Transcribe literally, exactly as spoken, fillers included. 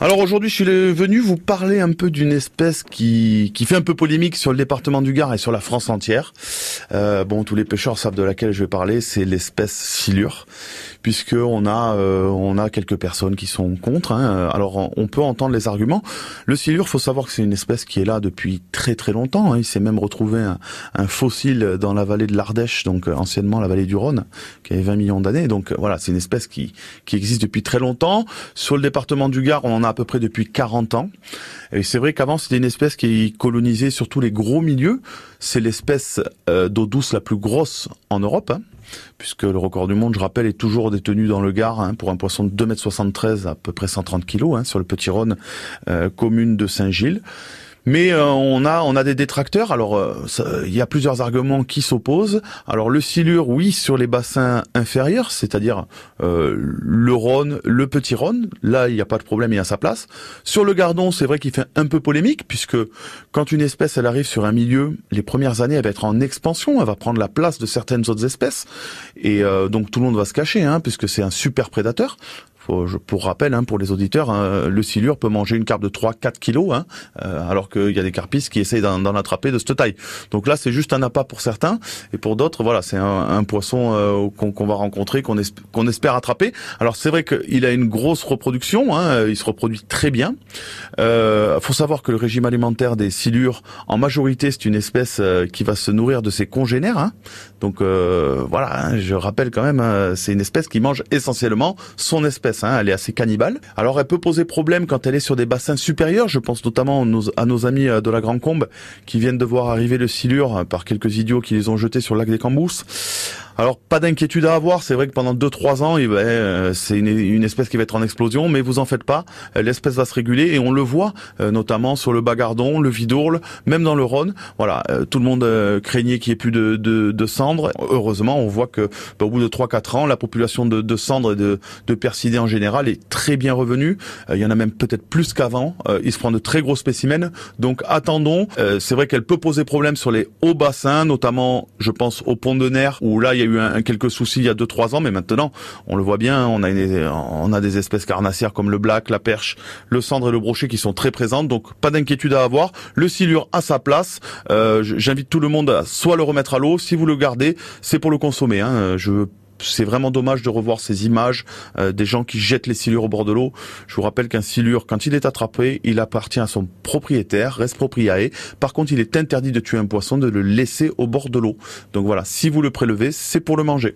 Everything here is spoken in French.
Alors aujourd'hui, je suis venu vous parler un peu d'une espèce qui qui fait un peu polémique sur le département du Gard et sur la France entière. Euh, bon, tous les pêcheurs savent de laquelle je vais parler, c'est l'espèce silure, puisque on a euh, on a quelques personnes qui sont contre. Hein. Alors on peut entendre les arguments. Le silure, faut savoir que c'est une espèce qui est là depuis très très longtemps. Hein. Il s'est même retrouvé un, un fossile dans la vallée de l'Ardèche, donc anciennement la vallée du Rhône, qui avait vingt millions d'années. Donc voilà, c'est une espèce qui qui existe depuis très longtemps. Sur le département du Gard, on en a à peu près depuis quarante ans. Et c'est vrai qu'avant, c'était une espèce qui colonisait surtout les gros milieux. C'est l'espèce euh, d'eau douce la plus grosse en Europe, hein, puisque le record du monde, je rappelle, est toujours détenu dans le Gard, hein, pour un poisson de deux mètres soixante-treize, à peu près cent trente kilos, hein, sur le Petit Rhône, euh, commune de Saint-Gilles. Mais euh, on a on a des détracteurs. Alors euh, ça, il y a plusieurs arguments qui s'opposent. Alors le silure, oui, sur les bassins inférieurs, c'est-à-dire euh, le Rhône, le Petit Rhône, là il n'y a pas de problème, il y a sa place. Sur le Gardon, c'est vrai qu'il fait un peu polémique, puisque quand une espèce elle arrive sur un milieu, les premières années elle va être en expansion, elle va prendre la place de certaines autres espèces, et euh, donc tout le monde va se cacher, hein, puisque c'est un super prédateur. Faut, je, pour rappel, hein, pour les auditeurs, hein, le silure peut manger une carpe de trois à quatre kilos, hein, euh, alors qu'il y a des carpistes qui essayent d'en, d'en attraper de cette taille. Donc là, c'est juste un appât pour certains, et pour d'autres, voilà, c'est un, un poisson euh, qu'on, qu'on va rencontrer, qu'on, esp- qu'on espère attraper. Alors c'est vrai qu'il a une grosse reproduction, hein, il se reproduit très bien. Euh, faut savoir que le régime alimentaire des silures, en majorité, c'est une espèce euh, qui va se nourrir de ses congénères. Hein. Donc euh, voilà, hein, je rappelle quand même, euh, c'est une espèce qui mange essentiellement son espèce. Hein, elle est assez cannibale. Alors elle peut poser problème quand elle est sur des bassins supérieurs. Je pense notamment à nos, à nos amis de la Grande Combe qui viennent de voir arriver le silure par quelques idiots qui les ont jetés sur le lac des Cambousses. Alors pas d'inquiétude à avoir, c'est vrai que pendant deux trois ans, eh ben, euh, c'est une, une espèce qui va être en explosion, mais vous en faites pas, euh, l'espèce va se réguler et on le voit euh, notamment sur le Bas-Gardon, le Vidourle, même dans le Rhône. Voilà, euh, tout le monde euh, craignait qu'il n'y ait plus de, de, de cendres. Heureusement, on voit que bah, au bout de trois quatre ans, la population de, de cendres et de, de percidés en général est très bien revenue. Euh, il y en a même peut-être plus qu'avant. Euh, il se prend de très gros spécimens, donc attendons. Euh, c'est vrai qu'elle peut poser problème sur les hauts bassins, notamment, je pense, au Pont de Nerre, où là, il y a eu un, un, quelques soucis il y a deux trois ans, mais maintenant, on le voit bien, on a, une, on a des espèces carnassières comme le black, la perche, le cendre et le brochet qui sont très présentes, donc pas d'inquiétude à avoir. Le silure à sa place, euh, j'invite tout le monde à soit le remettre à l'eau, si vous le gardez, c'est pour le consommer. Hein. Je C'est vraiment dommage de revoir ces images euh, des gens qui jettent les silures au bord de l'eau. Je vous rappelle qu'un silure, quand il est attrapé, il appartient à son propriétaire, res propriae. Par contre, il est interdit de tuer un poisson, de le laisser au bord de l'eau. Donc voilà, si vous le prélevez, c'est pour le manger.